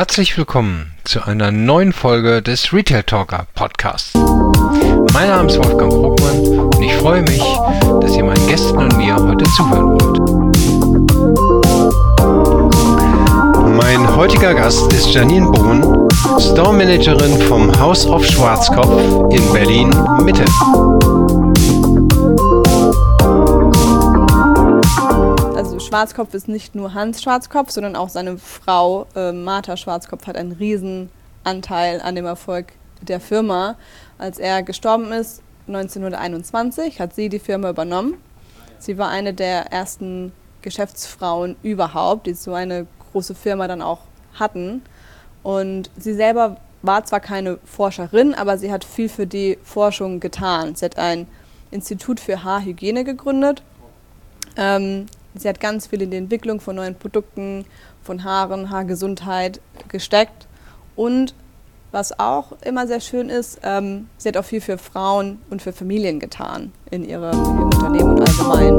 Herzlich willkommen zu einer neuen Folge des Retail Talker Podcasts. Mein Name ist Wolfgang Bruckmann und ich freue mich, dass ihr meinen Gästen und mir heute zuhören wollt. Mein heutiger Gast ist Janine Bohn, Store Managerin vom House of Schwarzkopf in Berlin Mitte. Also Schwarzkopf ist nicht nur Hans Schwarzkopf, sondern auch seine Frau Martha Schwarzkopf hat einen riesen Anteil an dem Erfolg der Firma. Als er gestorben ist, 1921, hat sie die Firma übernommen. Sie war eine der ersten Geschäftsfrauen überhaupt, die so eine große Firma dann auch hatten. Und sie selber war zwar keine Forscherin, aber sie hat viel für die Forschung getan. Sie hat ein Institut für Haarhygiene gegründet. Sie hat ganz viel in die Entwicklung von neuen Produkten, von Haaren, Haargesundheit gesteckt. Und was auch immer sehr schön ist, sie hat auch viel für Frauen und für Familien getan in ihrem Unternehmen und allgemein.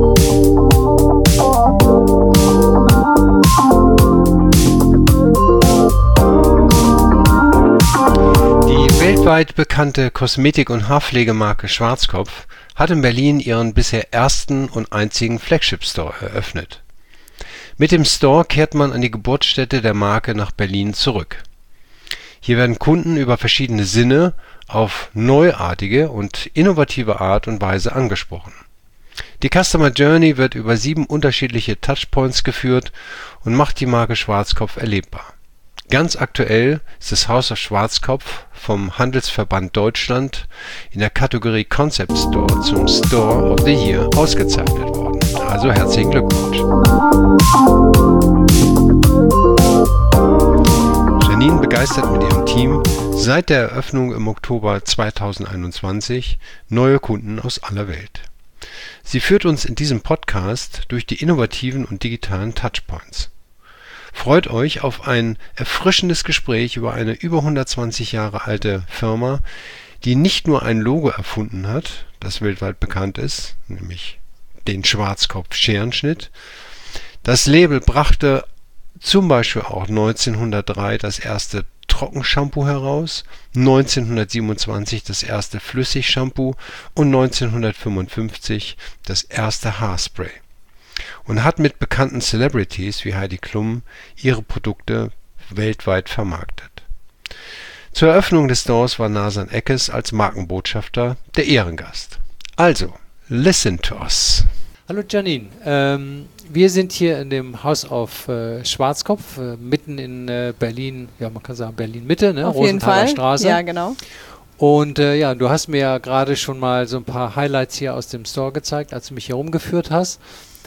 Die weltweit bekannte Kosmetik- und Haarpflegemarke Schwarzkopf hat in Berlin ihren bisher ersten und einzigen Flagship-Store eröffnet. Mit dem Store kehrt man an die Geburtsstätte der Marke nach Berlin zurück. Hier werden Kunden über verschiedene Sinne auf neuartige und innovative Art und Weise angesprochen. Die Customer Journey wird über 7 unterschiedliche Touchpoints geführt und macht die Marke Schwarzkopf erlebbar. Ganz aktuell ist das House of Schwarzkopf vom Handelsverband Deutschland in der Kategorie Concept Store zum Store of the Year ausgezeichnet worden. Also herzlichen Glückwunsch. Janine begeistert mit ihrem Team seit der Eröffnung im Oktober 2021 neue Kunden aus aller Welt. Sie führt uns in diesem Podcast durch die innovativen und digitalen Touchpoints. Freut euch auf ein erfrischendes Gespräch über eine über 120 Jahre alte Firma, die nicht nur ein Logo erfunden hat, das weltweit bekannt ist, nämlich den Schwarzkopf-Scherenschnitt. Das Label brachte zum Beispiel auch 1903 das erste Trockenshampoo heraus, 1927 das erste Flüssigshampoo und 1955 das erste Haarspray. Und hat mit bekannten Celebrities wie Heidi Klum ihre Produkte weltweit vermarktet. Zur Eröffnung des Stores war Nazan Eckes als Markenbotschafter der Ehrengast. Also, listen to us. Hallo Janine, wir sind hier in dem House of Schwarzkopf, mitten in Berlin, ja man kann sagen Berlin-Mitte, ne? Auf jeden Fall. Straße. Ja, genau. Und ja, du hast mir ja gerade schon mal so ein paar Highlights hier aus dem Store gezeigt, als du mich hier rumgeführt hast.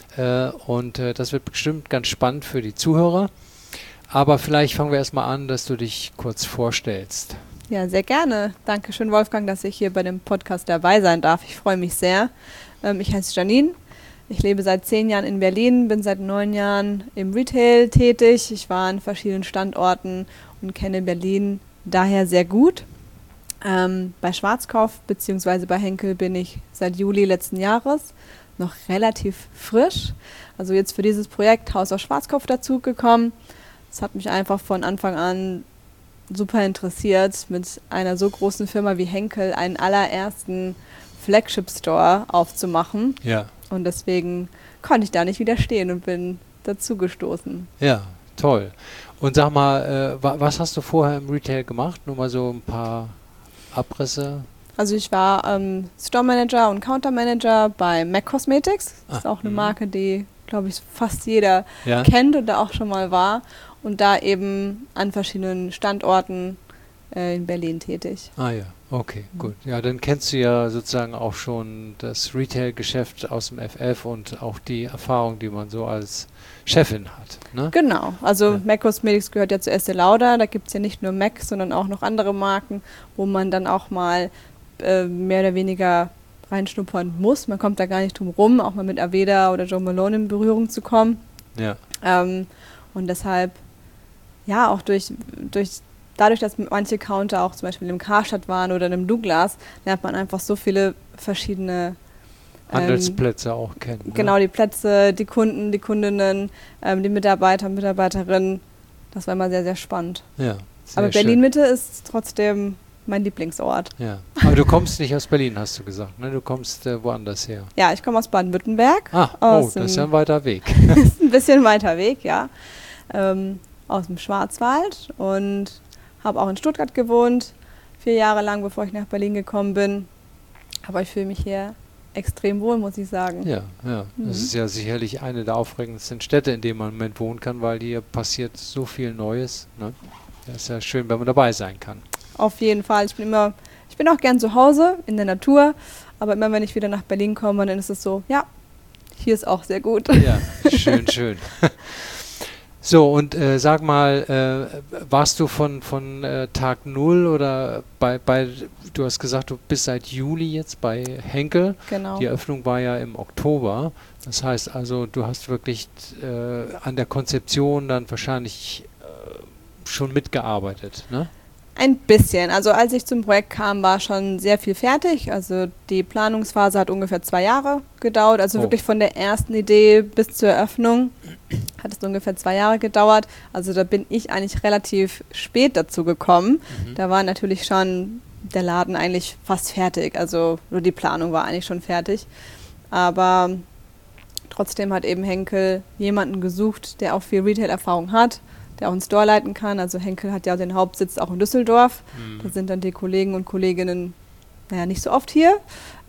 Und das wird bestimmt ganz spannend für die Zuhörer. Aber vielleicht fangen wir erstmal an, dass du dich kurz vorstellst. Ja, sehr gerne. Dankeschön, Wolfgang, dass ich hier bei dem Podcast dabei sein darf. Ich freue mich sehr. Ich heiße Janine. Ich lebe seit 10 Jahren in Berlin, bin seit 9 Jahren im Retail tätig. Ich war an verschiedenen Standorten und kenne Berlin daher sehr gut. Bei Schwarzkopf bzw. bei Henkel bin ich seit Juli letzten Jahres noch relativ frisch. Also jetzt für dieses Projekt House of Schwarzkopf dazugekommen. Das hat mich einfach von Anfang an super interessiert, mit einer so großen Firma wie Henkel einen allerersten Flagship-Store aufzumachen. Ja. Und deswegen konnte ich da nicht widerstehen und bin dazugestoßen. Ja, toll. Und sag mal, was hast du vorher im Retail gemacht? Nur mal so ein paar Abrisse. Also ich war Store Manager und Counter Manager bei MAC Cosmetics. Das ist auch eine Marke, die, glaube ich, fast jeder kennt und da auch schon mal war. Und da eben an verschiedenen Standorten in Berlin tätig. Ah ja, okay, gut. Ja, dann kennst du ja sozusagen auch schon das Retail-Geschäft aus dem FF und auch die Erfahrung, die man so als Chefin hat. Ne? Genau, also MAC Cosmetics gehört ja zu Estée Lauder. Da gibt es ja nicht nur MAC, sondern auch noch andere Marken, wo man dann auch mal mehr oder weniger reinschnuppern muss. Man kommt da gar nicht drum rum, auch mal mit Aveda oder Jo Malone in Berührung zu kommen. Ja. Und deshalb, ja, auch dadurch, dass manche Counter auch zum Beispiel im Karstadt waren oder im Douglas, lernt man einfach so viele verschiedene Handelsplätze auch kennen. Genau, die Plätze, die Kunden, die Kundinnen, die Mitarbeiter, Mitarbeiterinnen. Das war immer sehr, sehr spannend. Ja, sehr Aber schön. Berlin-Mitte ist trotzdem mein Lieblingsort. Ja. Aber du kommst nicht aus Berlin, hast du gesagt, ne? Du kommst woanders her. Ja, ich komme aus Baden-Württemberg. Das ist ja ein weiter Weg. Ist ein bisschen weiter Weg, ja. Aus dem Schwarzwald und habe auch in Stuttgart gewohnt, 4 Jahre lang, bevor ich nach Berlin gekommen bin. Aber ich fühle mich hier extrem wohl, muss ich sagen. Ja. Das ist ja sicherlich eine der aufregendsten Städte, in denen man im Moment wohnen kann, weil hier passiert so viel Neues. Ne? Das ist ja schön, wenn man dabei sein kann. Auf jeden Fall. Ich bin auch gern zu Hause in der Natur, aber immer wenn ich wieder nach Berlin komme, dann ist es so, ja, hier ist auch sehr gut. Ja, schön. So, und sag mal, warst du von Tag 0 oder du hast gesagt, du bist seit Juli jetzt bei Henkel. Genau. Die Eröffnung war ja im Oktober. Das heißt also, du hast wirklich an der Konzeption dann wahrscheinlich schon mitgearbeitet, ne? Ein bisschen. Also als ich zum Projekt kam, war schon sehr viel fertig. Also die Planungsphase hat ungefähr 2 Jahre gedauert. Also wirklich von der ersten Idee bis zur Eröffnung hat es ungefähr 2 Jahre gedauert. Also da bin ich eigentlich relativ spät dazu gekommen. Da war natürlich schon der Laden eigentlich fast fertig. Also nur die Planung war eigentlich schon fertig. Aber trotzdem hat eben Henkel jemanden gesucht, der auch viel Retail-Erfahrung hat, der auch einen Store leiten kann. Also Henkel hat ja den Hauptsitz auch in Düsseldorf. Da sind dann die Kollegen und Kolleginnen nicht so oft hier.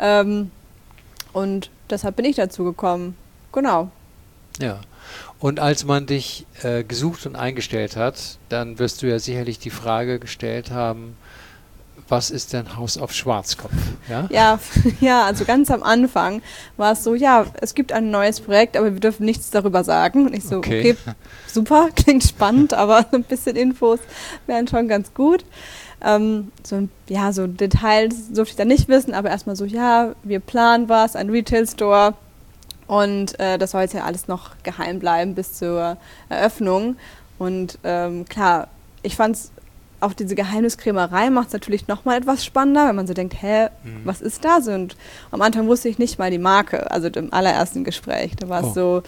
Und deshalb bin ich dazu gekommen. Genau. Ja. Und als man dich gesucht und eingestellt hat, dann wirst du ja sicherlich die Frage gestellt haben, was ist denn Haus auf Schwarzkopf? Ja, also ganz am Anfang war es so, ja, es gibt ein neues Projekt, aber wir dürfen nichts darüber sagen. Und ich so, okay super, klingt spannend, aber ein bisschen Infos wären schon ganz gut. So Details durfte ich da nicht wissen, aber erstmal so, ja, wir planen was, ein Retail-Store. Und das soll jetzt ja alles noch geheim bleiben bis zur Eröffnung. Und klar, ich fand es, auch diese Geheimniskrämerei macht es natürlich nochmal etwas spannender, wenn man so denkt, was ist das? Und am Anfang wusste ich nicht mal die Marke, also im allerersten Gespräch. Da war es so,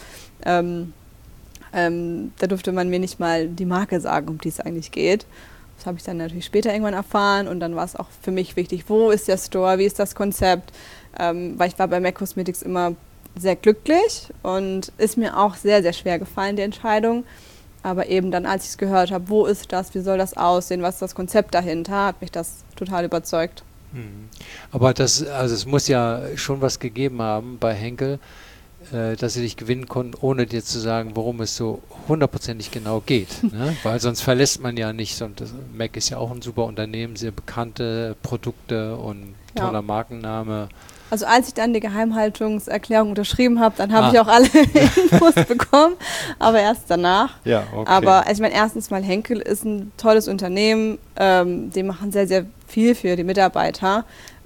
da durfte man mir nicht mal die Marke sagen, um die es eigentlich geht. Das habe ich dann natürlich später irgendwann erfahren und dann war es auch für mich wichtig, wo ist der Store, wie ist das Konzept? Weil ich war bei MAC Cosmetics immer sehr glücklich und ist mir auch sehr, sehr schwer gefallen, die Entscheidung. Aber eben dann, als ich es gehört habe, wo ist das, wie soll das aussehen, was ist das Konzept dahinter, hat mich das total überzeugt. Aber es muss ja schon was gegeben haben bei Henkel, dass sie dich gewinnen konnten, ohne dir zu sagen, worum es so hundertprozentig genau geht. Ne? Weil sonst verlässt man ja nicht. MAC ist ja auch ein super Unternehmen, sehr bekannte Produkte und toller Markenname. Also als ich dann die Geheimhaltungserklärung unterschrieben habe, dann habe ich auch alle Infos bekommen, aber erst danach. Ja, okay. Aber also ich meine, erstens mal Henkel ist ein tolles Unternehmen, die machen sehr, sehr viel für die Mitarbeiter.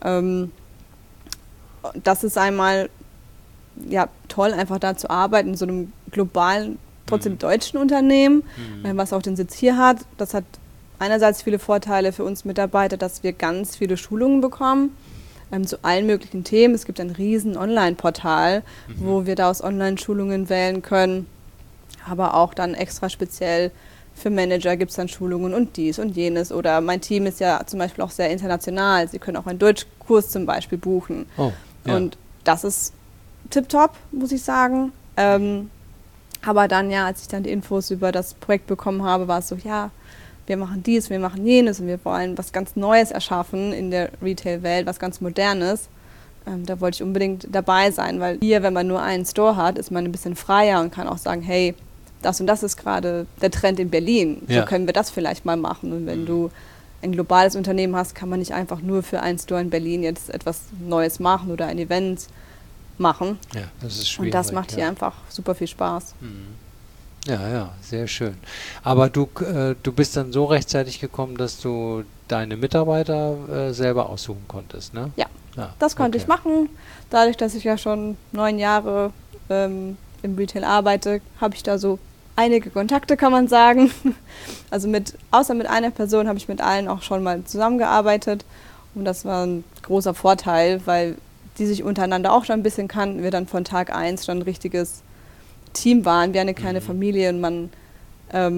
Das ist einmal toll, einfach da zu arbeiten, in so einem globalen, trotzdem deutschen Unternehmen, was auch den Sitz hier hat. Das hat einerseits viele Vorteile für uns Mitarbeiter, dass wir ganz viele Schulungen bekommen. Zu allen möglichen Themen. Es gibt ein riesen Online-Portal, wo wir da aus Online-Schulungen wählen können. Aber auch dann extra speziell für Manager gibt es dann Schulungen und dies und jenes. Oder mein Team ist ja zum Beispiel auch sehr international. Sie können auch einen Deutschkurs zum Beispiel buchen. Und das ist tipptopp, muss ich sagen. Aber dann als ich dann die Infos über das Projekt bekommen habe, war es so, wir machen dies, wir machen jenes und wir wollen was ganz Neues erschaffen in der Retail-Welt, was ganz Modernes. Da wollte ich unbedingt dabei sein, weil hier, wenn man nur einen Store hat, ist man ein bisschen freier und kann auch sagen, hey, das und das ist gerade der Trend in Berlin, so können wir das vielleicht mal machen. Und wenn du ein globales Unternehmen hast, kann man nicht einfach nur für einen Store in Berlin jetzt etwas Neues machen oder ein Event machen. Ja, das ist schwierig. Und das macht hier einfach super viel Spaß. Ja, sehr schön. Aber du bist dann so rechtzeitig gekommen, dass du deine Mitarbeiter selber aussuchen konntest, ne? Ja, das konnte ich machen. Dadurch, dass ich ja schon 9 Jahre im Retail arbeite, habe ich da so einige Kontakte, kann man sagen. Also außer mit einer Person habe ich mit allen auch schon mal zusammengearbeitet. Und das war ein großer Vorteil, weil die sich untereinander auch schon ein bisschen kannten. Wir dann von Tag 1 schon ein richtiges Team waren, wie eine kleine Familie und man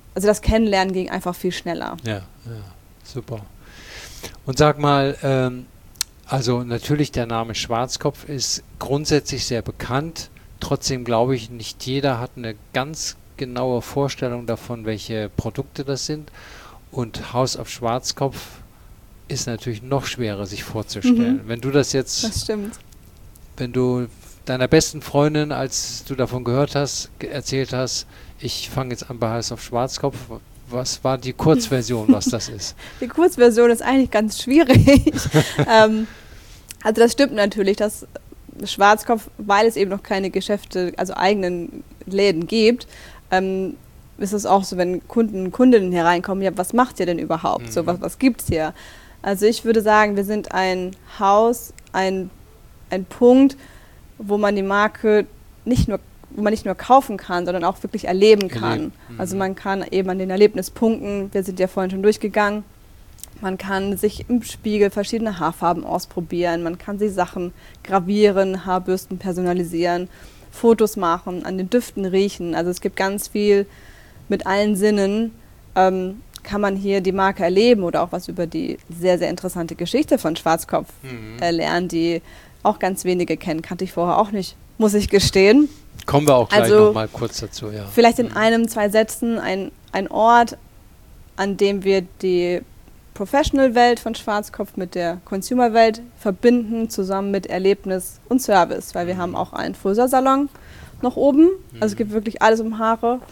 also das Kennenlernen ging einfach viel schneller. Ja, super. Und sag mal, also natürlich der Name Schwarzkopf ist grundsätzlich sehr bekannt. Trotzdem glaube ich, nicht jeder hat eine ganz genaue Vorstellung davon, welche Produkte das sind. Und Haus auf Schwarzkopf ist natürlich noch schwerer sich vorzustellen. Wenn du das jetzt, Das stimmt. wenn du deiner besten Freundin, als du davon gehört hast, erzählt hast, ich fange jetzt an bei Haus auf Schwarzkopf, was war die Kurzversion, was das ist? Die Kurzversion ist eigentlich ganz schwierig. Also das stimmt natürlich, dass Schwarzkopf, weil es eben noch keine Geschäfte, also eigenen Läden gibt, ist es auch so, wenn Kundinnen hereinkommen, ja, was macht ihr denn überhaupt? So, was gibt's hier? Also ich würde sagen, wir sind ein Haus, ein Punkt, wo man die Marke nicht nur kaufen kann, sondern auch wirklich erleben kann. Also man kann eben an den Erlebnispunkten, wir sind ja vorhin schon durchgegangen, man kann sich im Spiegel verschiedene Haarfarben ausprobieren, man kann sich Sachen gravieren, Haarbürsten personalisieren, Fotos machen, an den Düften riechen. Also es gibt ganz viel mit allen Sinnen, kann man hier die Marke erleben oder auch was über die sehr, sehr interessante Geschichte von Schwarzkopf lernen, die auch ganz wenige kennen. Kannte ich vorher auch nicht, muss ich gestehen. Kommen wir auch gleich noch mal kurz dazu, ja. Vielleicht in einem, 2 Sätzen ein Ort, an dem wir die Professional-Welt von Schwarzkopf mit der Consumer-Welt verbinden, zusammen mit Erlebnis und Service, weil wir haben auch einen Friseursalon noch oben, also es gibt wirklich alles um Haare,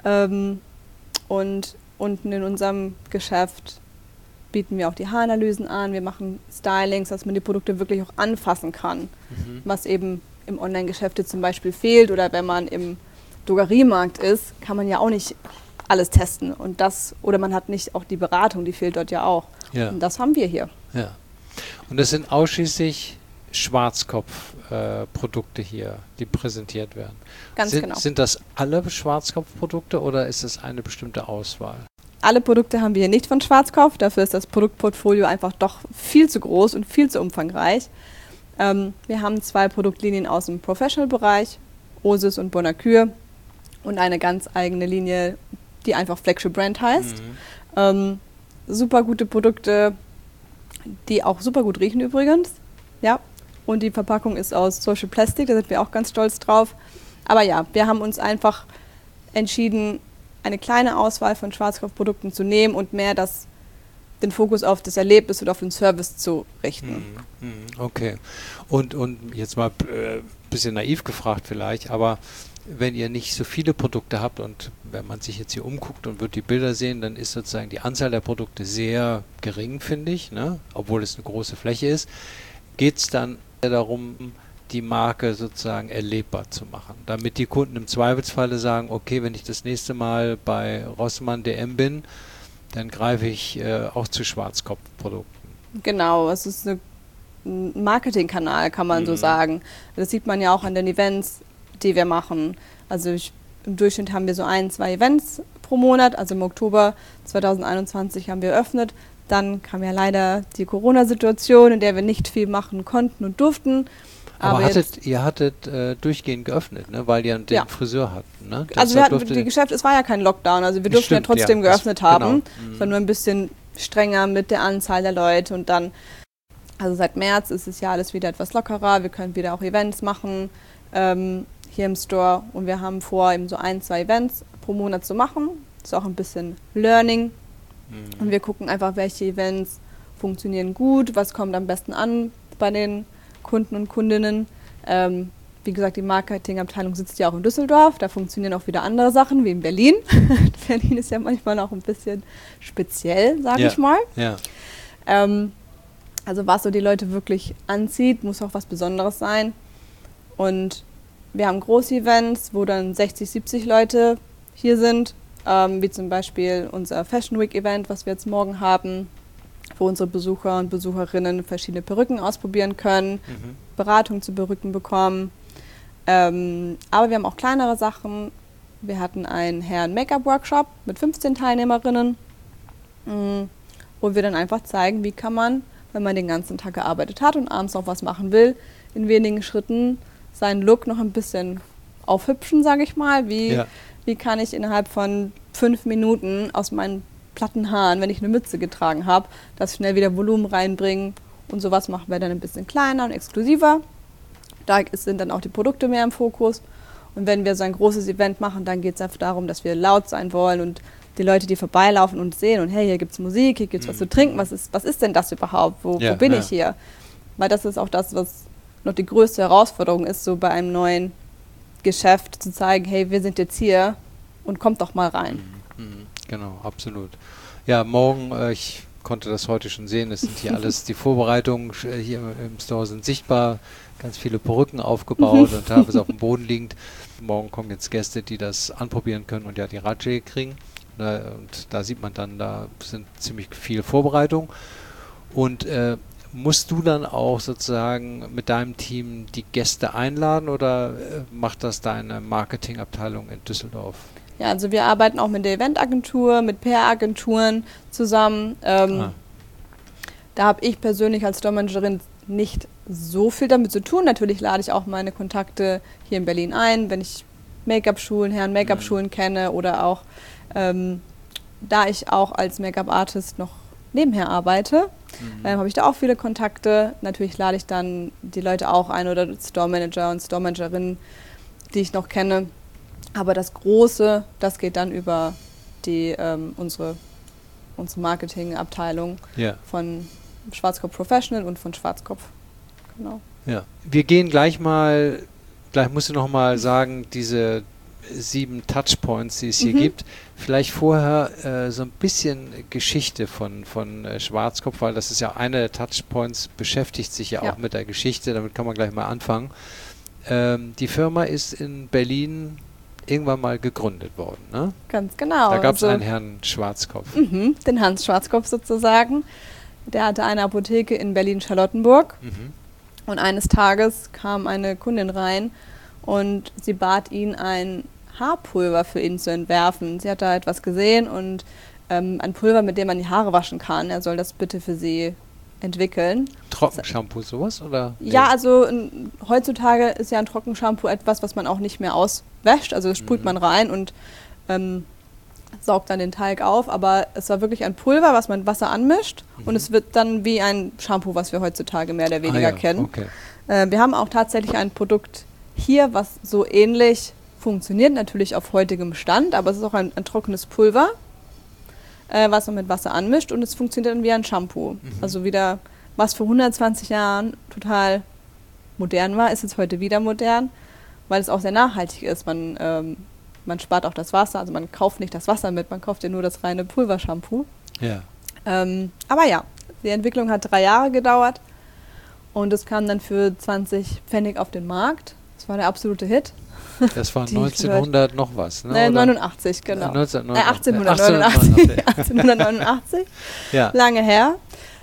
und unten in unserem Geschäft bieten wir auch die Haaranalysen an, wir machen Stylings, dass man die Produkte wirklich auch anfassen kann, was eben im Online-Geschäft zum Beispiel fehlt, oder wenn man im Drogeriemarkt ist, kann man ja auch nicht alles testen und oder man hat nicht auch die Beratung, die fehlt dort ja auch. Ja. Und das haben wir hier. Ja. Und das sind ausschließlich Schwarzkopf-Produkte hier, die präsentiert werden. Ganz genau. Sind das alle Schwarzkopf-Produkte oder ist es eine bestimmte Auswahl? Alle Produkte haben wir hier nicht von Schwarzkopf, dafür ist das Produktportfolio einfach doch viel zu groß und viel zu umfangreich. Wir haben 2 Produktlinien aus dem Professional-Bereich, Osis und Bonacure, und eine ganz eigene Linie, die einfach Flagship Brand heißt. Super gute Produkte, die auch super gut riechen übrigens. Ja. Und die Verpackung ist aus Social Plastic, da sind wir auch ganz stolz drauf. Aber ja, wir haben uns einfach entschieden, eine kleine Auswahl von Schwarzkopf-Produkten zu nehmen und mehr den Fokus auf das Erlebnis und auf den Service zu richten. Okay. Und jetzt mal ein bisschen naiv gefragt vielleicht, aber wenn ihr nicht so viele Produkte habt und wenn man sich jetzt hier umguckt und wird die Bilder sehen, dann ist sozusagen die Anzahl der Produkte sehr gering, finde ich, ne? Obwohl es eine große Fläche ist. Geht es dann darum, die Marke sozusagen erlebbar zu machen, damit die Kunden im Zweifelsfalle sagen, okay, wenn ich das nächste Mal bei Rossmann DM bin, dann greife ich auch zu Schwarzkopf-Produkten. Genau, es ist ein Marketingkanal, kann man so sagen. Das sieht man ja auch an den Events, die wir machen. Also im Durchschnitt haben wir so 1, 2 Events pro Monat. Also im Oktober 2021 haben wir eröffnet. Dann kam ja leider die Corona-Situation, in der wir nicht viel machen konnten und durften. Aber ihr hattet durchgehend geöffnet, ne? Weil ihr den Friseur hattet, ne? Also es war ja kein Lockdown, also wir durften ja trotzdem geöffnet haben. Es war nur ein bisschen strenger mit der Anzahl der Leute und dann, also seit März ist es ja alles wieder etwas lockerer, wir können wieder auch Events machen hier im Store und wir haben vor, eben so 1, 2 Events pro Monat zu machen. Das ist auch ein bisschen Learning und wir gucken einfach, welche Events funktionieren gut, was kommt am besten an bei den Kunden und Kundinnen. Wie gesagt, die Marketingabteilung sitzt ja auch in Düsseldorf, da funktionieren auch wieder andere Sachen wie in Berlin. Berlin ist ja manchmal auch ein bisschen speziell, sage ich mal. Ja. Also was so die Leute wirklich anzieht, muss auch was Besonderes sein. Und wir haben Groß-Events, wo dann 60, 70 Leute hier sind, wie zum Beispiel unser Fashion Week Event, was wir jetzt morgen haben, wo unsere Besucher und Besucherinnen verschiedene Perücken ausprobieren können, Beratung zu Perücken bekommen. Aber wir haben auch kleinere Sachen. Wir hatten einen Herren-Make-up-Workshop mit 15 Teilnehmerinnen, wo wir dann einfach zeigen, wie kann man, wenn man den ganzen Tag gearbeitet hat und abends noch was machen will, in wenigen Schritten seinen Look noch ein bisschen aufhübschen, sage ich mal. Wie kann ich innerhalb von 5 Minuten aus meinen platten Haaren, wenn ich eine Mütze getragen habe, das schnell wieder Volumen reinbringen. Und sowas machen wir dann ein bisschen kleiner und exklusiver. Da sind dann auch die Produkte mehr im Fokus. Und wenn wir so ein großes Event machen, dann geht es einfach darum, dass wir laut sein wollen und die Leute, die vorbeilaufen und sehen und hey, hier gibt es Musik, hier gibt es was zu trinken, was ist denn das überhaupt? Wo bin ich hier? Weil das ist auch das, was noch die größte Herausforderung ist, so bei einem neuen Geschäft zu zeigen, hey, wir sind jetzt hier und kommt doch mal rein. Genau, absolut. Ja, morgen, ich konnte das heute schon sehen, es sind hier alles, die Vorbereitungen hier im Store sind sichtbar, ganz viele Perücken aufgebaut und teilweise auf dem Boden liegend. Morgen kommen jetzt Gäste, die das anprobieren können und ja die Ratschläge kriegen. Und da sieht man dann, da sind ziemlich viel Vorbereitung. Und musst du dann auch sozusagen mit deinem Team die Gäste einladen oder macht das deine Marketingabteilung in Düsseldorf? Ja, also wir arbeiten auch mit der Eventagentur, mit PR-Agenturen zusammen. Da habe ich persönlich als Store-Managerin nicht so viel damit zu tun. Natürlich lade ich auch meine Kontakte hier in Berlin ein, wenn ich Make-up-Schulen, Herren-Make-up-Schulen kenne oder auch, da ich auch als Make-up-Artist noch nebenher arbeite, habe ich da auch viele Kontakte. Natürlich lade ich dann die Leute auch ein oder Store-Manager und Store-Managerinnen, die ich noch kenne. Aber das Große, das geht dann über die unsere Marketingabteilung von Schwarzkopf Professional und von Schwarzkopf. Genau. Ja, wir gehen gleich musst du noch mal sagen, diese 7 Touchpoints, die es hier gibt. Vielleicht vorher so ein bisschen Geschichte von Schwarzkopf, weil das ist ja eine der Touchpoints, beschäftigt sich ja auch mit der Geschichte, damit kann man gleich mal anfangen. Die Firma ist in Berlin irgendwann mal gegründet worden, ne? Ganz genau. Da gab es einen Herrn Schwarzkopf. Den Hans Schwarzkopf sozusagen. Der hatte eine Apotheke in Berlin-Charlottenburg. Und eines Tages kam eine Kundin rein und sie bat ihn, ein Haarpulver für ihn zu entwerfen. Sie hat da etwas gesehen und ein Pulver, mit dem man die Haare waschen kann. Er soll das bitte für sie entwickeln. Trockenshampoo, sowas? Oder? Ja, also heutzutage ist ja ein Trockenshampoo etwas, was man auch nicht mehr auswäscht. Also das sprüht man rein und saugt dann den Teig auf. Aber es war wirklich ein Pulver, was man mit Wasser anmischt und es wird dann wie ein Shampoo, was wir heutzutage mehr oder weniger kennen. Okay. Wir haben auch tatsächlich ein Produkt hier, was so ähnlich funktioniert, natürlich auf heutigem Stand, aber es ist auch ein trockenes Pulver, was man mit Wasser anmischt und es funktioniert dann wie ein Shampoo. Also wieder, was vor 120 Jahren total modern war, ist jetzt heute wieder modern, weil es auch sehr nachhaltig ist. Man spart auch das Wasser, also man kauft nicht das Wasser mit, man kauft ja nur das reine Pulvershampoo. Ja. Aber ja, die Entwicklung hat 3 Jahre gedauert und es kam dann für 20 Pfennig auf den Markt. Das war der absolute Hit. Das war 1900 noch was, ne? 89, genau. 1889. 1889, Ja. Lange her.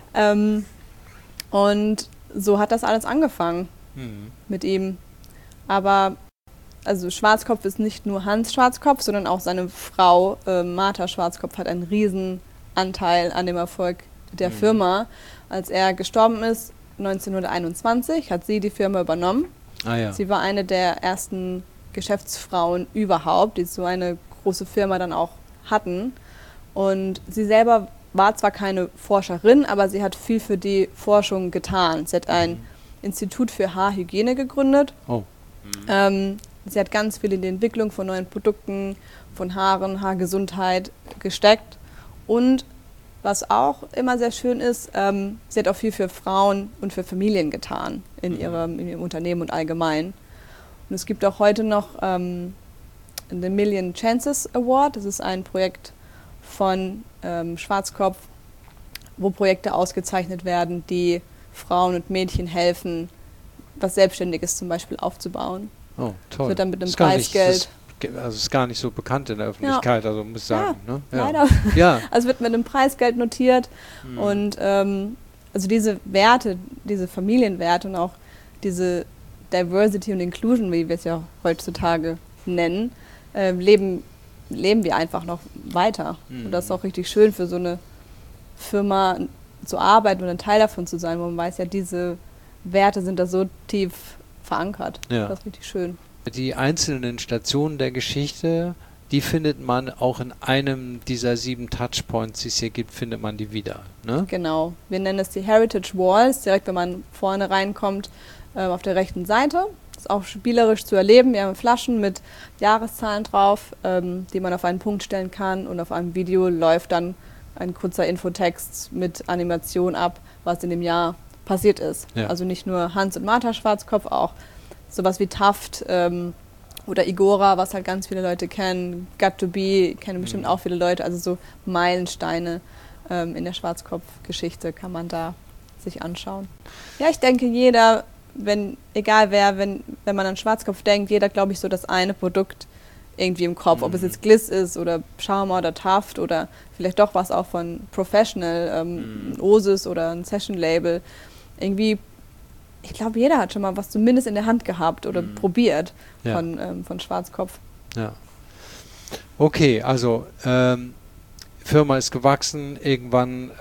Und so hat das alles angefangen mit ihm. Aber also Schwarzkopf ist nicht nur Hans Schwarzkopf, sondern auch seine Frau Martha Schwarzkopf hat einen riesen Anteil an dem Erfolg der Firma. Als er gestorben ist, 1921, hat sie die Firma übernommen. Sie war eine der ersten Geschäftsfrauen überhaupt, die so eine große Firma dann auch hatten. Und sie selber war zwar keine Forscherin, aber sie hat viel für die Forschung getan. Sie hat ein Institut für Haarhygiene gegründet. Sie hat ganz viel in die Entwicklung von neuen Produkten, von Haaren, Haargesundheit gesteckt. Und was auch immer sehr schön ist, sie hat auch viel für Frauen und für Familien getan in ihrem Unternehmen und allgemein. Und es gibt auch heute noch The Million Chances Award. Das ist ein Projekt von Schwarzkopf, wo Projekte ausgezeichnet werden, die Frauen und Mädchen helfen, was Selbstständiges zum Beispiel aufzubauen. Oh, toll. Das wird dann mit einem Preisgeld. Also ist gar nicht so bekannt in der Öffentlichkeit, also muss ich sagen. Ne? Leider. Ja. Also wird mit einem Preisgeld notiert und also diese Werte, diese Familienwerte und auch diese Diversity und Inclusion, wie wir es ja heutzutage nennen, leben wir einfach noch weiter. Und das ist auch richtig schön für so eine Firma zu arbeiten und ein Teil davon zu sein, wo man weiß, ja, diese Werte sind da so tief verankert. Ja. Das ist richtig schön. Die einzelnen Stationen der Geschichte die findet man auch in einem dieser 7 Touchpoints, die es hier gibt, findet man die wieder. Ne? Genau. Wir nennen es die Heritage Walls, direkt wenn man vorne reinkommt, auf der rechten Seite. Das ist auch spielerisch zu erleben. Wir haben Flaschen mit Jahreszahlen drauf, die man auf einen Punkt stellen kann, und auf einem Video läuft dann ein kurzer Infotext mit Animation ab, was in dem Jahr passiert ist. Ja. Also nicht nur Hans und Martha Schwarzkopf, auch sowas wie Taft oder Igora, was halt ganz viele Leute kennen. Got to Be kennen bestimmt auch viele Leute. Also so Meilensteine in der Schwarzkopf-Geschichte kann man da sich anschauen. Ja, ich denke, jeder, egal wer, wenn man an Schwarzkopf denkt, jeder, glaube ich, so das eine Produkt irgendwie im Kopf. Ob es jetzt Gliss ist oder Schauma oder Taft oder vielleicht doch was auch von Professional, ein Osis oder ein Session-Label. Irgendwie, ich glaube, jeder hat schon mal was zumindest in der Hand gehabt oder probiert von Schwarzkopf. Ja. Okay, also Firma ist gewachsen, irgendwann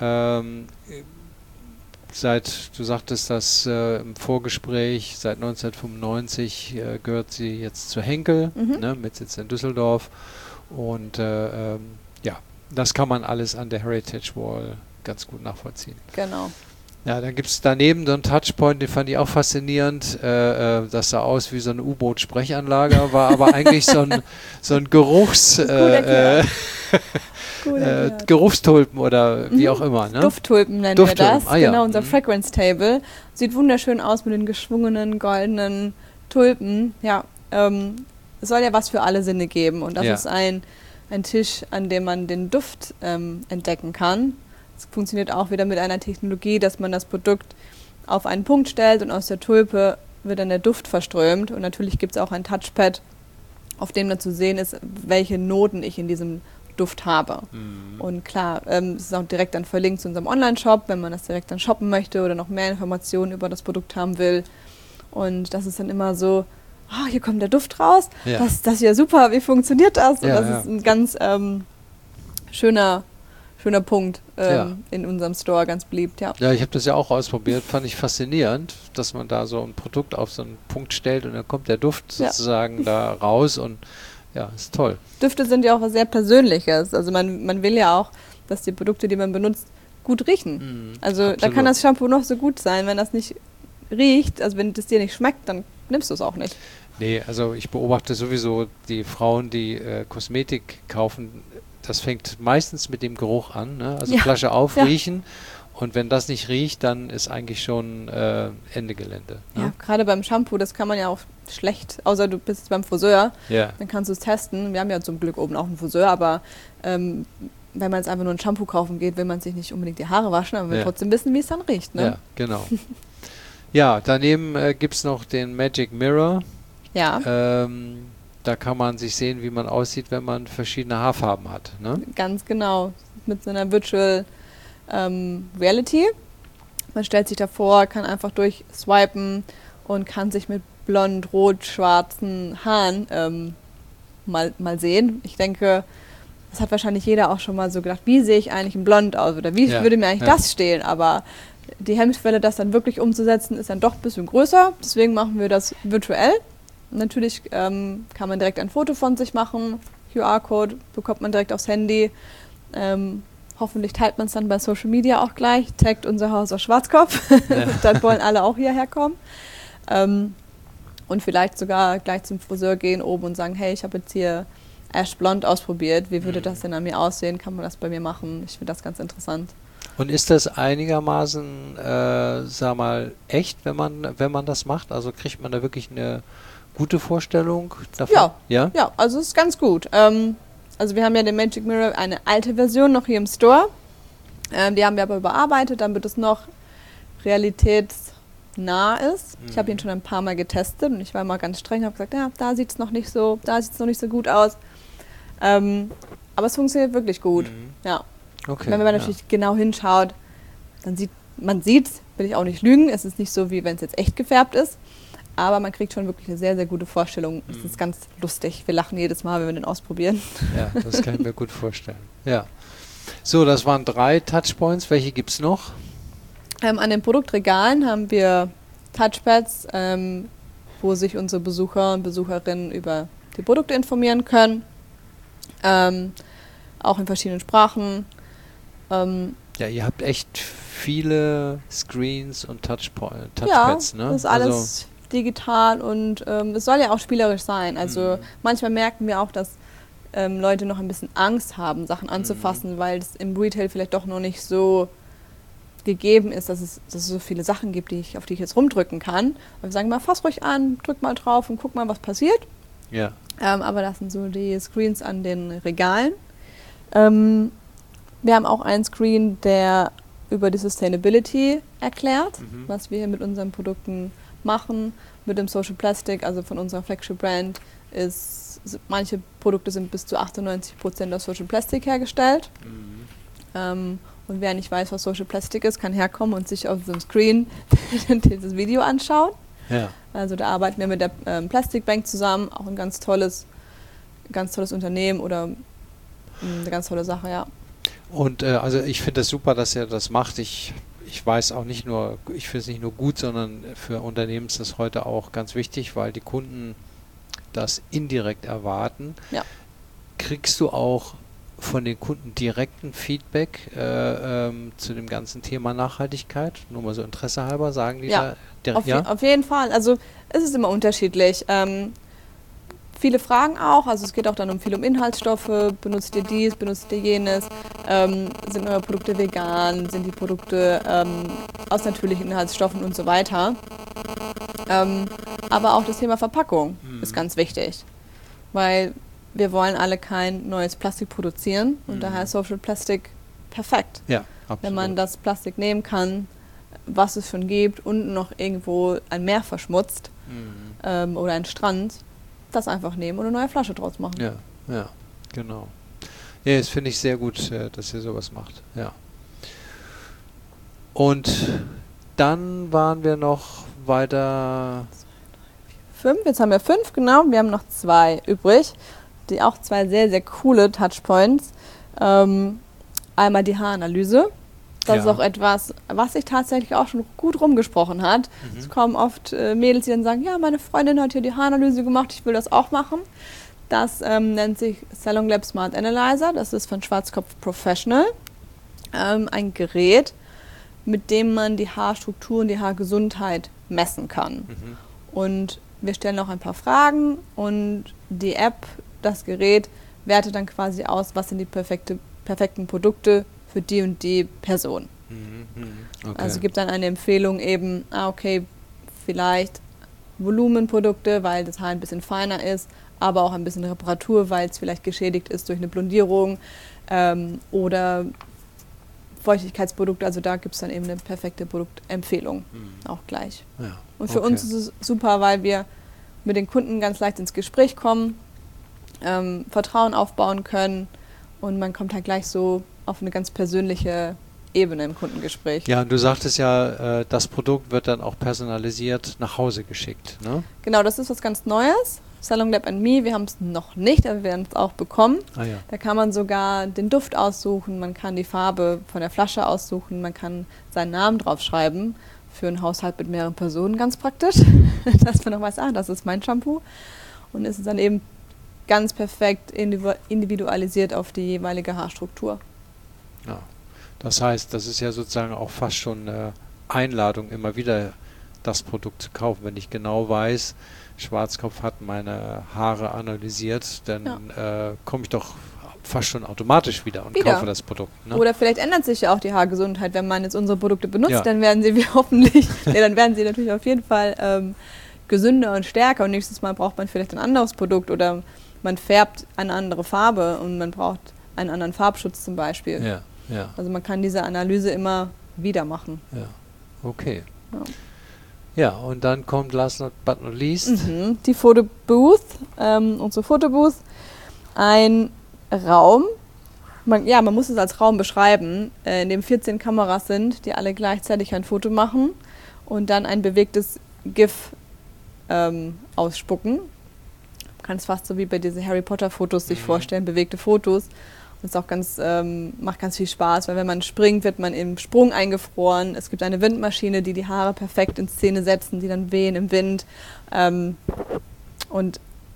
du sagtest das im Vorgespräch, seit 1995 gehört sie jetzt zu Henkel, ne, mit Sitz in Düsseldorf, und das kann man alles an der Heritage Wall ganz gut nachvollziehen. Genau. Ja, dann gibt es daneben so einen Touchpoint, den fand ich auch faszinierend. Das sah aus wie so eine U-Boot-Sprechanlage, war aber eigentlich so ein Geruchstulpen oder wie auch immer. Ne? Dufttulpen nennen wir das. Genau, unser Fragrance Table. Sieht wunderschön aus mit den geschwungenen, goldenen Tulpen. Ja, es soll ja was für alle Sinne geben. Und das ist ein Tisch, an dem man den Duft entdecken kann. Es funktioniert auch wieder mit einer Technologie, dass man das Produkt auf einen Punkt stellt und aus der Tulpe wird dann der Duft verströmt. Und natürlich gibt es auch ein Touchpad, auf dem dann zu sehen ist, welche Noten ich in diesem Duft habe. Und klar, es ist auch direkt dann verlinkt zu unserem Online-Shop, wenn man das direkt dann shoppen möchte oder noch mehr Informationen über das Produkt haben will. Und das ist dann immer so, hier kommt der Duft raus, das ist ja super, wie funktioniert das? Und das ist ein ganz schöner Punkt in unserem Store, ganz beliebt, ja. Ja, ich habe das ja auch ausprobiert, fand ich faszinierend, dass man da so ein Produkt auf so einen Punkt stellt und dann kommt der Duft sozusagen da raus, und ja, ist toll. Düfte sind ja auch was sehr Persönliches, also man will ja auch, dass die Produkte, die man benutzt, gut riechen. Also absolut. Da kann das Shampoo noch so gut sein, wenn das nicht riecht, also wenn das dir nicht schmeckt, dann nimmst du es auch nicht. Nee, also ich beobachte sowieso die Frauen, die Kosmetik kaufen. Das fängt meistens mit dem Geruch an, ne? Also Flasche aufriechen, und wenn das nicht riecht, dann ist eigentlich schon Ende Gelände. Ne? Ja, gerade beim Shampoo, das kann man ja auch schlecht, außer du bist beim Friseur, dann kannst du es testen. Wir haben ja zum Glück oben auch einen Friseur, aber wenn man jetzt einfach nur ein Shampoo kaufen geht, will man sich nicht unbedingt die Haare waschen, aber will trotzdem wissen, wie es dann riecht. Ne? Ja, genau. Ja, daneben gibt es noch den Magic Mirror. Ja. Da kann man sich sehen, wie man aussieht, wenn man verschiedene Haarfarben hat. Ne? Ganz genau. Mit so einer Virtual Reality. Man stellt sich davor, kann einfach durchswipen und kann sich mit blond, rot, schwarzen Haaren mal sehen. Ich denke, das hat wahrscheinlich jeder auch schon mal so gedacht, wie sehe ich eigentlich in blond aus oder wie würde mir eigentlich das stehen? Aber die Hemmschwelle, das dann wirklich umzusetzen, ist dann doch ein bisschen größer. Deswegen machen wir das virtuell. Natürlich kann man direkt ein Foto von sich machen. QR-Code bekommt man direkt aufs Handy. Hoffentlich teilt man es dann bei Social Media auch gleich. Taggt unser Haus aus Schwarzkopf. Dann wollen alle auch hierher kommen. Und vielleicht sogar gleich zum Friseur gehen oben und sagen, hey, ich habe jetzt hier Ash Blond ausprobiert. Wie würde das denn an mir aussehen? Kann man das bei mir machen? Ich finde das ganz interessant. Und ist das einigermaßen, sag mal, echt, wenn man das macht? Also kriegt man da wirklich eine gute Vorstellung davon? Ja, also es ist ganz gut. Also wir haben ja den Magic Mirror, eine alte Version noch hier im Store. Die haben wir aber überarbeitet, damit es noch realitätsnah ist. Ich habe ihn schon ein paar Mal getestet und ich war mal ganz streng, habe gesagt, ja, da sieht es noch nicht so gut aus. Aber es funktioniert wirklich gut. Ja. Okay, wenn man natürlich genau hinschaut, dann man sieht, will ich auch nicht lügen, es ist nicht so, wie wenn es jetzt echt gefärbt ist. Aber man kriegt schon wirklich eine sehr, sehr gute Vorstellung. Es ist ganz lustig. Wir lachen jedes Mal, wenn wir den ausprobieren. Ja, das kann ich mir gut vorstellen. Ja. So, das waren 3 Touchpoints. Welche gibt es noch? An den Produktregalen haben wir Touchpads, wo sich unsere Besucher und Besucherinnen über die Produkte informieren können. Auch in verschiedenen Sprachen. Ja, ihr habt echt viele Screens und Touchpads, ne? Das ist alles digital und es soll ja auch spielerisch sein. Also manchmal merken wir auch, dass Leute noch ein bisschen Angst haben, Sachen anzufassen, weil es im Retail vielleicht doch noch nicht so gegeben ist, dass es so viele Sachen gibt, auf die ich jetzt rumdrücken kann. Und wir sagen mal, fass ruhig an, drück mal drauf und guck mal, was passiert. Ja. Aber das sind so die Screens an den Regalen. Wir haben auch einen Screen, der über die Sustainability erklärt, was wir hier mit unseren Produkten machen. Mit dem Social Plastic, also von unserer Flagship-Brand, manche Produkte sind bis zu 98% aus Social Plastic hergestellt. Und wer nicht weiß, was Social Plastic ist, kann herkommen und sich auf diesem Screen dieses Video anschauen. Ja. Also da arbeiten wir mit der Plastic Bank zusammen, auch ein ganz tolles Unternehmen oder eine ganz tolle Sache, ja. Und also ich finde es super, dass ihr das macht. Ich weiß auch nicht nur, ich finde es nicht nur gut, sondern für Unternehmen ist das heute auch ganz wichtig, weil die Kunden das indirekt erwarten. Ja. Kriegst du auch von den Kunden direkten Feedback zu dem ganzen Thema Nachhaltigkeit? Nur mal so Interesse halber, sagen die ja, da direkt? Auf jeden Fall. Also es ist immer unterschiedlich. Viele Fragen auch, also es geht auch dann viel um Inhaltsstoffe, benutzt ihr dies, benutzt ihr jenes, sind eure Produkte vegan, sind die Produkte aus natürlichen Inhaltsstoffen und so weiter. Aber auch das Thema Verpackung ist ganz wichtig, weil wir wollen alle kein neues Plastik produzieren und daher ist Social Plastic perfekt. Ja, absolut. Wenn man das Plastik nehmen kann, was es schon gibt und noch irgendwo ein Meer verschmutzt oder ein Strand, das einfach nehmen und eine neue Flasche draus machen. Ja, genau. Ja, das finde ich sehr gut, dass ihr sowas macht. Ja. Und dann waren wir noch weiter... 5, jetzt haben wir 5, genau. Wir haben noch 2 übrig, die auch 2 sehr, sehr coole Touchpoints. Einmal die Haaranalyse. Das ist auch etwas, was sich tatsächlich auch schon gut rumgesprochen hat. Es kommen oft Mädels, die dann sagen, ja, meine Freundin hat hier die Haaranalyse gemacht, ich will das auch machen. Das nennt sich SalonLab Smart Analyzer, das ist von Schwarzkopf Professional. Ein Gerät, mit dem man die Haarstruktur und die Haargesundheit messen kann. Und wir stellen auch ein paar Fragen und die App, das Gerät, wertet dann quasi aus, was sind die perfekten Produkte für die und die Person. Okay. Also gibt dann eine Empfehlung eben, okay, vielleicht Volumenprodukte, weil das Haar ein bisschen feiner ist, aber auch ein bisschen Reparatur, weil es vielleicht geschädigt ist durch eine Blondierung oder Feuchtigkeitsprodukte, also da gibt es dann eben eine perfekte Produktempfehlung auch gleich. Ja, und für uns ist es super, weil wir mit den Kunden ganz leicht ins Gespräch kommen, Vertrauen aufbauen können und man kommt halt gleich so auf eine ganz persönliche Ebene im Kundengespräch. Ja, und du sagtest ja, das Produkt wird dann auch personalisiert nach Hause geschickt, ne? Genau, das ist was ganz Neues. SalonLab & Me, wir haben es noch nicht, aber wir werden es auch bekommen. Ah, ja. Da kann man sogar den Duft aussuchen, man kann die Farbe von der Flasche aussuchen, man kann seinen Namen draufschreiben. Für einen Haushalt mit mehreren Personen ganz praktisch, dass man noch weiß, das ist mein Shampoo. Und es ist dann eben ganz perfekt individualisiert auf die jeweilige Haarstruktur. Ja. Das heißt, das ist ja sozusagen auch fast schon eine Einladung, immer wieder das Produkt zu kaufen. Wenn ich genau weiß, Schwarzkopf hat meine Haare analysiert, dann komme ich doch fast schon automatisch wieder und kaufe das Produkt. Ne? Oder vielleicht ändert sich ja auch die Haargesundheit, wenn man jetzt unsere Produkte benutzt, dann werden sie dann werden sie natürlich auf jeden Fall gesünder und stärker und nächstes Mal braucht man vielleicht ein anderes Produkt oder man färbt eine andere Farbe und man braucht einen anderen Farbschutz zum Beispiel. Ja. Also man kann diese Analyse immer wieder machen. Ja, okay. Ja, und dann kommt last but not least die Fotobooth, unsere Fotobooth. Ein Raum, man muss es als Raum beschreiben, in dem 14 Kameras sind, die alle gleichzeitig ein Foto machen und dann ein bewegtes GIF ausspucken. Man kann es fast so wie bei diesen Harry Potter Fotos sich vorstellen, bewegte Fotos. Und es auch macht ganz viel Spaß, weil wenn man springt, wird man im Sprung eingefroren. Es gibt eine Windmaschine, die Haare perfekt in Szene setzen, die dann wehen im Wind. Und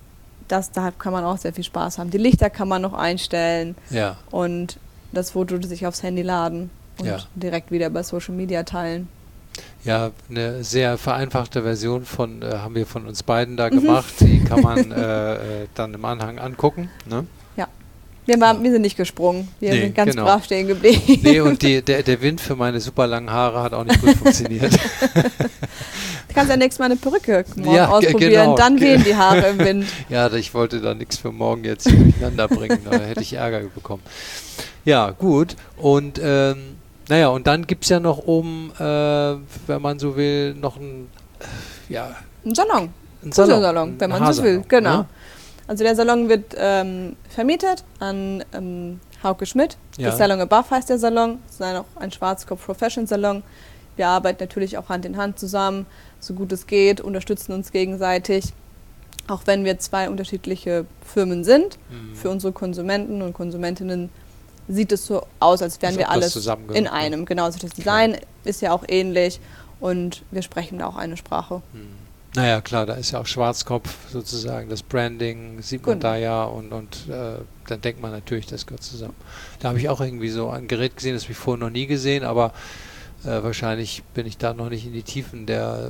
da kann man auch sehr viel Spaß haben. Die Lichter kann man noch einstellen Ja. und das Foto sich aufs Handy laden und direkt wieder bei Social Media teilen. Ja, eine sehr vereinfachte Version haben wir von uns beiden da gemacht. Die kann man dann im Anhang angucken. Ne? Ja. Wir sind nicht gesprungen. Wir sind ganz brav stehen geblieben. Nee, und der Wind für meine super langen Haare hat auch nicht gut funktioniert. Du kannst ja nächstes Mal eine Perücke ausprobieren, dann wehen die Haare im Wind. Ja, ich wollte da nichts für morgen jetzt hier durcheinander bringen, da hätte ich Ärger bekommen. Ja, gut. Und und dann gibt es ja noch oben, wenn man so will, noch einen Salon. Ein Salon, wenn man so will, genau. Ja. Also der Salon wird vermietet an Hauke Schmidt. Das Salon Above heißt der Salon. Das ist auch ein Schwarzkopf Profession Salon. Wir arbeiten natürlich auch Hand in Hand zusammen, so gut es geht, unterstützen uns gegenseitig. Auch wenn wir 2 unterschiedliche Firmen sind, für unsere Konsumenten und Konsumentinnen sieht es so aus, als wären wir alles in einem. Genau, also das Design ist ja auch ähnlich und wir sprechen da auch eine Sprache. Naja, klar, da ist ja auch Schwarzkopf sozusagen, das Branding sieht man da ja und dann denkt man natürlich, das gehört zusammen. Da habe ich auch irgendwie so ein Gerät gesehen, das habe ich vorher noch nie gesehen, aber wahrscheinlich bin ich da noch nicht in die Tiefen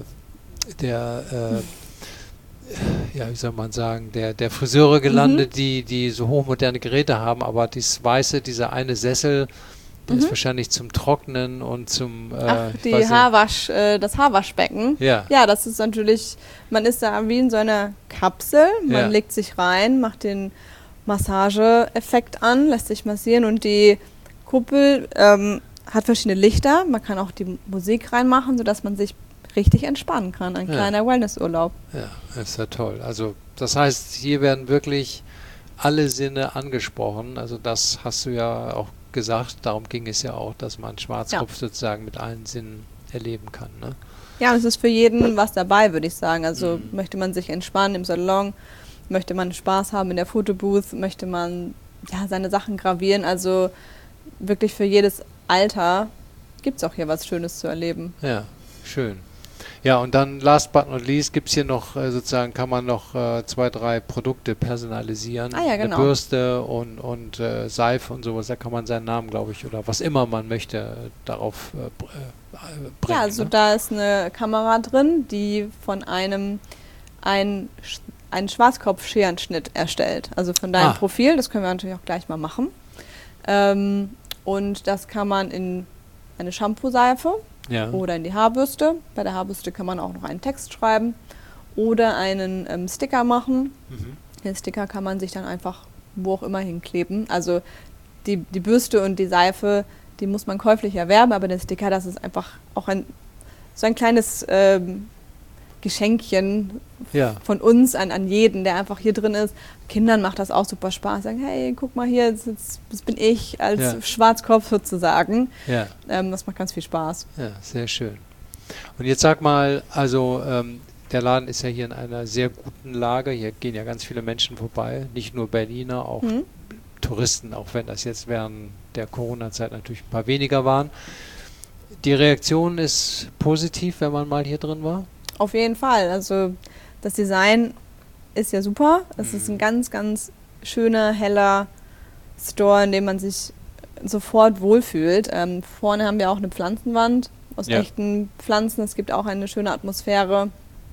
wie soll man sagen, der Friseure gelandet, die so hochmoderne Geräte haben, aber dieser eine Sessel, der ist wahrscheinlich zum Trocknen und zum das Haarwaschbecken. Ja, das ist natürlich, man ist da wie in so einer Kapsel, man legt sich rein, macht den Massageeffekt an, lässt sich massieren und die Kuppel hat verschiedene Lichter, man kann auch die Musik reinmachen, sodass man sich richtig entspannen kann, ein kleiner Wellnessurlaub. Ja, das ist ja toll. Also das heißt, hier werden wirklich alle Sinne angesprochen, also das hast du ja auch gesagt, darum ging es ja auch, dass man Schwarzkopf sozusagen mit allen Sinnen erleben kann. Ne? Ja, es ist für jeden was dabei, würde ich sagen. Also möchte man sich entspannen im Salon, möchte man Spaß haben in der Fotobooth, möchte man seine Sachen gravieren, also wirklich für jedes Alter gibt es auch hier was Schönes zu erleben. Ja, schön. Ja, und dann last but not least gibt es hier noch sozusagen, kann man noch 2, 3 Produkte personalisieren. Genau. Eine Bürste und Seife und sowas, da kann man seinen Namen, glaube ich, oder was immer man möchte, darauf bringen. Ja, also da ist eine Kamera drin, die von einem einen Schwarzkopf-Scherenschnitt erstellt. Also von deinem Profil, das können wir natürlich auch gleich mal machen. Und das kann man in eine Shampoo-Seife oder in die Haarbürste. Bei der Haarbürste kann man auch noch einen Text schreiben oder einen Sticker machen. Den Sticker kann man sich dann einfach wo auch immer hinkleben. Also die Bürste und die Seife, die muss man käuflich erwerben, aber der Sticker, das ist einfach auch so ein kleines Geschenkchen von uns an jeden, der einfach hier drin ist. Kindern macht das auch super Spaß. Sagen, hey, guck mal hier, das bin ich als Schwarzkopf sozusagen. Ja. Das macht ganz viel Spaß. Ja, sehr schön. Und jetzt sag mal, also der Laden ist ja hier in einer sehr guten Lage. Hier gehen ja ganz viele Menschen vorbei, nicht nur Berliner, auch Touristen, auch wenn das jetzt während der Corona-Zeit natürlich ein paar weniger waren. Die Reaktion ist positiv, wenn man mal hier drin war? Auf jeden Fall. Also das Design ist ja super. Es ist ein ganz, ganz schöner, heller Store, in dem man sich sofort wohlfühlt. Vorne haben wir auch eine Pflanzenwand aus echten Pflanzen. Es gibt auch eine schöne Atmosphäre.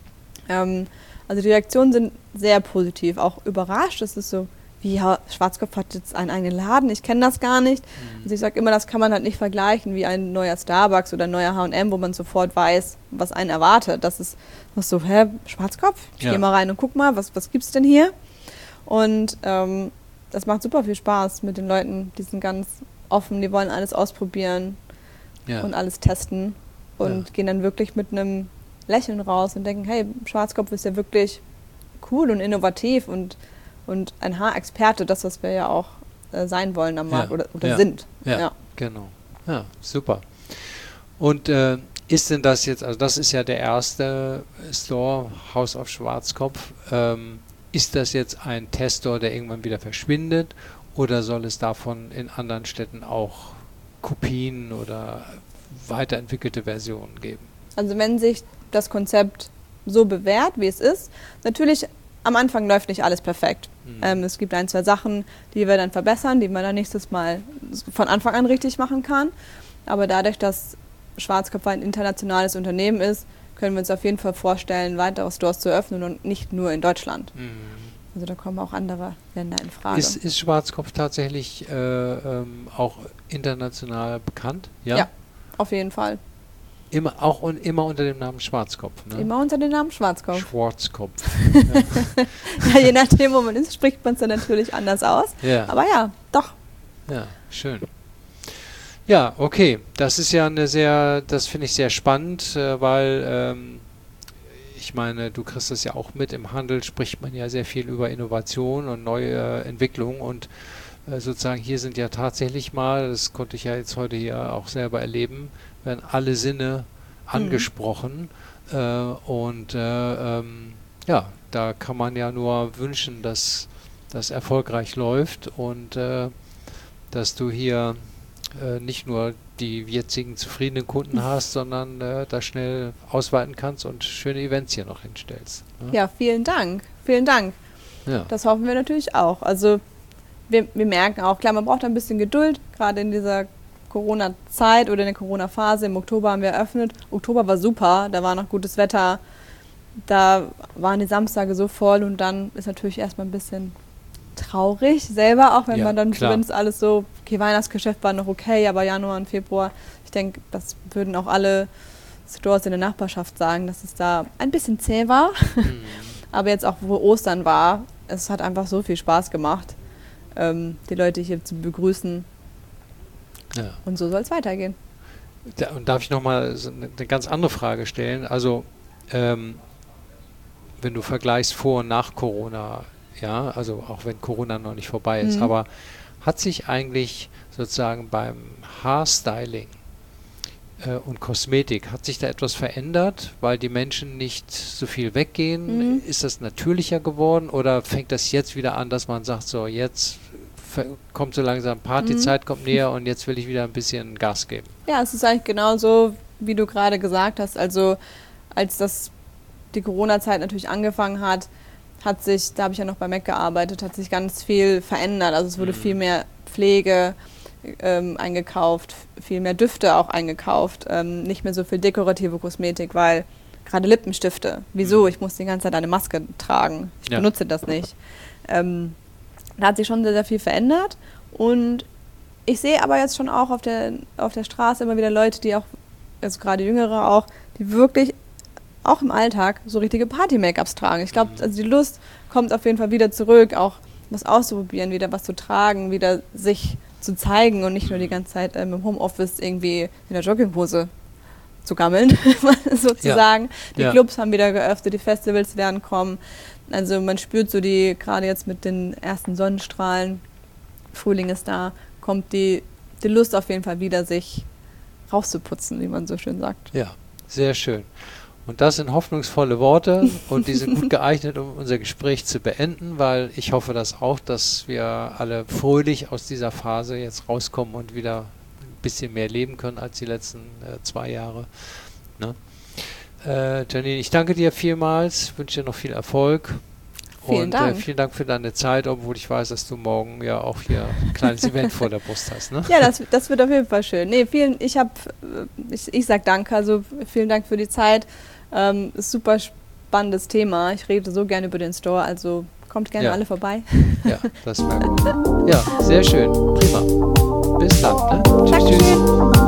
Also die Reaktionen sind sehr positiv. Auch überrascht. Es ist so, wie Schwarzkopf hat jetzt einen eigenen Laden, ich kenne das gar nicht. Also ich sage immer, das kann man halt nicht vergleichen wie ein neuer Starbucks oder ein neuer H&M, wo man sofort weiß, was einen erwartet. Das ist so, Schwarzkopf? Ich gehe mal rein und guck mal, was gibt's denn hier? Und das macht super viel Spaß mit den Leuten, die sind ganz offen, die wollen alles ausprobieren und alles testen und gehen dann wirklich mit einem Lächeln raus und denken, hey, Schwarzkopf ist ja wirklich cool und innovativ und ein Haarexperte, das, was wir ja auch sein wollen am Markt oder sind. Ja, genau. Ja, super. Und ist denn das jetzt, also das ist ja der erste Store, House of Schwarzkopf, ist das jetzt ein Teststore, der irgendwann wieder verschwindet oder soll es davon in anderen Städten auch Kopien oder weiterentwickelte Versionen geben? Also wenn sich das Konzept so bewährt, wie es ist, natürlich am Anfang läuft nicht alles perfekt. Es gibt 1, 2 Sachen, die wir dann verbessern, die man dann nächstes Mal von Anfang an richtig machen kann. Aber dadurch, dass Schwarzkopf ein internationales Unternehmen ist, können wir uns auf jeden Fall vorstellen, weitere Stores zu eröffnen und nicht nur in Deutschland. Also da kommen auch andere Länder in Frage. Ist Schwarzkopf tatsächlich auch international bekannt? Ja, auf jeden Fall. Immer unter dem Namen Schwarzkopf, ne? Immer unter dem Namen Schwarzkopf. Schwarzkopf. Ja, je nachdem, wo man ist, spricht man es dann natürlich anders aus. Ja. Aber ja, doch. Ja, schön. Ja, okay. Das ist ja das finde ich sehr spannend, weil ich meine, du kriegst das ja auch mit, im Handel spricht man ja sehr viel über Innovation und neue Entwicklung und sozusagen hier sind ja tatsächlich mal, das konnte ich ja jetzt heute hier auch selber erleben, werden alle Sinne angesprochen ja, da kann man ja nur wünschen, dass das erfolgreich läuft und dass du hier nicht nur die jetzigen zufriedenen Kunden hast, sondern da schnell ausweiten kannst und schöne Events hier noch hinstellst. Ne? Ja, vielen Dank. Vielen Dank. Ja. Das hoffen wir natürlich auch. Also wir merken auch, klar, man braucht ein bisschen Geduld, gerade in dieser Corona-Zeit oder in der Corona-Phase. Im Oktober haben wir eröffnet. Oktober war super, da war noch gutes Wetter. Da waren die Samstage so voll und dann ist natürlich erstmal ein bisschen traurig selber, auch wenn man dann, wenn es alles so, okay, Weihnachtsgeschäft war noch okay, aber Januar und Februar, ich denke, das würden auch alle Stores in der Nachbarschaft sagen, dass es da ein bisschen zäh war. Aber jetzt auch, wo Ostern war, es hat einfach so viel Spaß gemacht, die Leute hier zu begrüßen. Ja. Und so soll es weitergehen. Und darf ich nochmal eine ganz andere Frage stellen? Also, wenn du vergleichst vor und nach Corona, ja, also auch wenn Corona noch nicht vorbei ist, aber hat sich eigentlich sozusagen beim Haarstyling und Kosmetik, hat sich da etwas verändert, weil die Menschen nicht so viel weggehen? Ist das natürlicher geworden oder fängt das jetzt wieder an, dass man sagt, so jetzt kommt so langsam Partyzeit, kommt näher und jetzt will ich wieder ein bisschen Gas geben? Ja, es ist eigentlich genauso, wie du gerade gesagt hast. Also als die Corona-Zeit natürlich angefangen hat sich, da habe ich ja noch bei MAC gearbeitet, hat sich ganz viel verändert. Also es wurde viel mehr Pflege eingekauft, viel mehr Düfte auch eingekauft, nicht mehr so viel dekorative Kosmetik, weil gerade Lippenstifte, wieso? Ich muss die ganze Zeit eine Maske tragen, ich benutze das nicht. Da hat sich schon sehr, sehr viel verändert und ich sehe aber jetzt schon auch auf der Straße immer wieder Leute, die auch, also gerade Jüngere auch, die wirklich auch im Alltag so richtige Party-Make-ups tragen. Ich glaube, also die Lust kommt auf jeden Fall wieder zurück, auch was auszuprobieren, wieder was zu tragen, wieder sich zu zeigen und nicht nur die ganze Zeit im Homeoffice irgendwie in der Jogginghose zu gammeln, sozusagen. Die Clubs haben wieder geöffnet, die Festivals werden kommen. Also man spürt so gerade jetzt mit den ersten Sonnenstrahlen, Frühling ist da, kommt die Lust auf jeden Fall wieder, sich rauszuputzen, wie man so schön sagt. Ja, sehr schön. Und das sind hoffnungsvolle Worte und die sind gut geeignet, um unser Gespräch zu beenden, weil ich hoffe das auch, dass wir alle fröhlich aus dieser Phase jetzt rauskommen und wieder ein bisschen mehr leben können als die letzten 2 Jahre. Ne? Janine, ich danke dir vielmals, wünsche dir noch viel Erfolg. Vielen Dank. Vielen Dank für deine Zeit, obwohl ich weiß, dass du morgen ja auch hier ein kleines Event vor der Brust hast. Ne? Ja, das wird auf jeden Fall schön. Nee, ich sag danke, also vielen Dank für die Zeit. Ist super spannendes Thema. Ich rede so gerne über den Store, also kommt gerne alle vorbei. Ja, das merken wir. Ja, sehr schön. Prima. Bis dann. Ne? Tschüss.